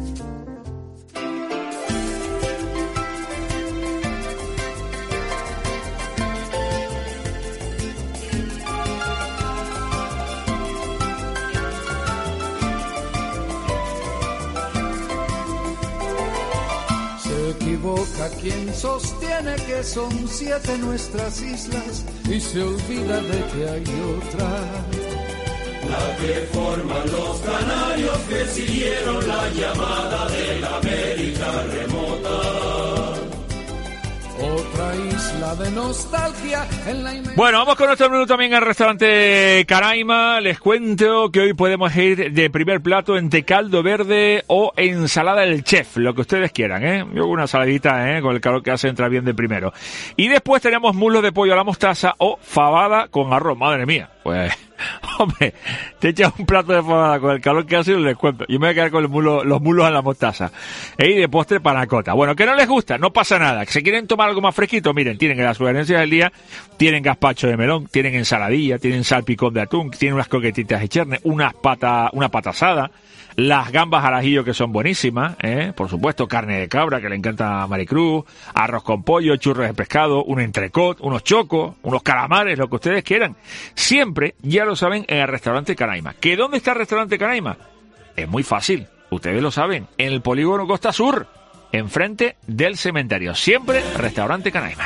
Equivoca quien sostiene que son siete nuestras islas y se olvida de que hay otra, la que forman los canarios que siguieron la llamada de la América remota. Otra isla de nostalgia en la inmensa... Bueno, vamos con nuestro menú también al restaurante Canaima. Les cuento que hoy podemos ir de primer plato entre caldo verde o ensalada del chef, lo que ustedes quieran, ¿eh? Yo una saladita, ¿eh? Con el calor que hace entra bien de primero. Y después tenemos muslo de pollo a la mostaza o fabada con arroz. Madre mía, pues... Hombre, te echas un plato de fabada con el calor que hace y les cuento. Yo me voy a quedar con los mulos, los mulos a la mostaza. Y de postre panacota. Bueno, que no les gusta, no pasa nada. Que se quieren tomar algo más fresquito, miren, tienen las sugerencias del día, tienen gazpacho de melón, tienen ensaladilla, tienen salpicón de atún, tienen unas croquetitas de cherne, unas pata, una pata asada, las gambas al ajillo que son buenísimas, ¿eh? Por supuesto, carne de cabra que le encanta a Maricruz, arroz con pollo, churros de pescado, un entrecot, unos chocos, unos calamares, lo que ustedes quieran. Siempre, ya lo saben, en el restaurante Canaima. ¿Que dónde está el restaurante Canaima? Es muy fácil, ustedes lo saben, en el polígono Costa Sur, enfrente del cementerio. Siempre restaurante Canaima.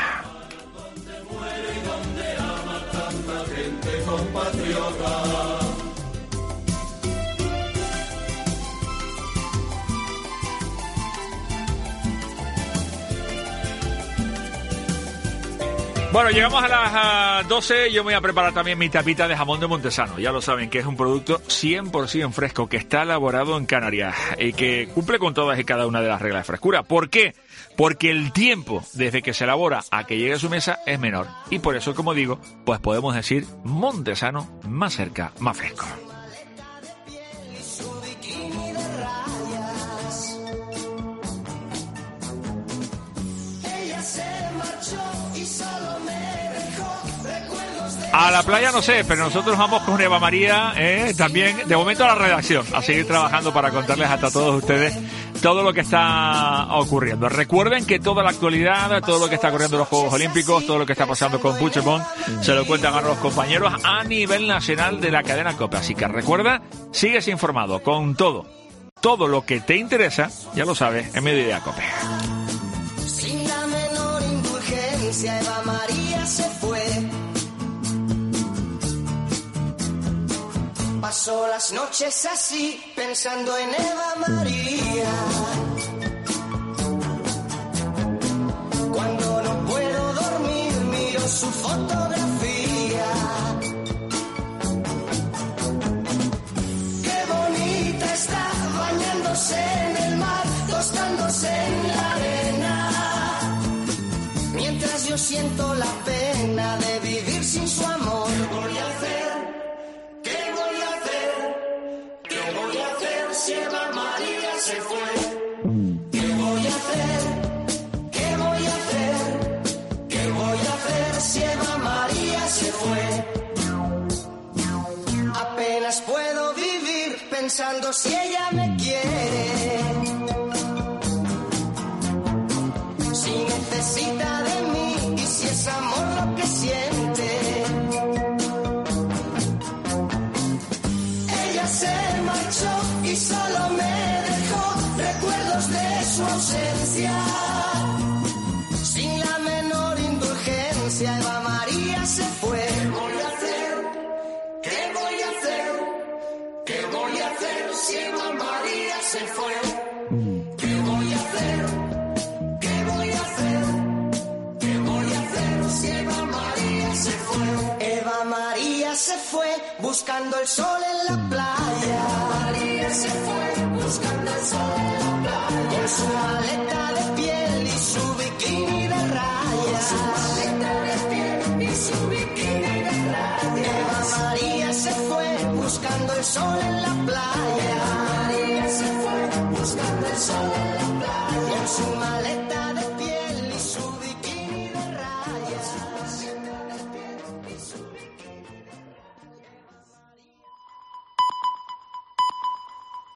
Bueno, llegamos a las doce, yo me voy a preparar también mi tapita de jamón de Montesano. Ya lo saben que es un producto cien por ciento fresco, que está elaborado en Canarias y que cumple con todas y cada una de las reglas de frescura. ¿Por qué? Porque el tiempo desde que se elabora a que llegue a su mesa es menor. Y por eso, como digo, pues podemos decir Montesano, más cerca, más fresco. A la playa no sé, pero nosotros vamos con Eva María, eh, también, de momento a la redacción, a seguir trabajando para contarles hasta todos ustedes todo lo que está ocurriendo. Recuerden que toda la actualidad, todo lo que está ocurriendo en los Juegos Olímpicos, todo lo que está pasando con Puigdemont, se lo cuentan a los compañeros a nivel nacional de la cadena COPE. Así que recuerda, sigues informado con todo, todo lo que te interesa, ya lo sabes, en Mediodía COPE. Sin la menor indulgencia, Eva María se fue. Pasó las noches así, pensando en Eva María. Cuando no puedo dormir, miro su fotografía. Qué bonita está, bañándose en el mar, tostándose en la arena. Mientras yo siento la pena de vivir sin su amor. ¿Qué voy a hacer? ¿Qué voy a hacer? ¿Qué voy a hacer si Eva María se fue? ¿Qué voy a hacer? ¿Qué voy a hacer? ¿Qué voy a hacer si Eva María se fue? Apenas puedo vivir pensando si ella me quiere. Si necesita de mí y si es amor lo que siente. Ella se marchó y solo me dejó recuerdos de su ausencia. Sin la menor indulgencia, Eva María se fue. ¿Qué voy a hacer? ¿Qué voy a hacer? ¿Qué voy a hacer si Eva María se fue? ¿Qué voy a hacer? ¿Qué voy a hacer? ¿Qué voy a hacer si Eva María se fue? Eva María se fue buscando el sol en la playa. Eva María se fue buscando el sol en la playa. Con su maleta de piel y su bikini de rayas. Con su maleta de piel y su bikini de rayas. Eva María se fue buscando el sol en la playa. Eva María se fue buscando el sol en la playa. Con su maleta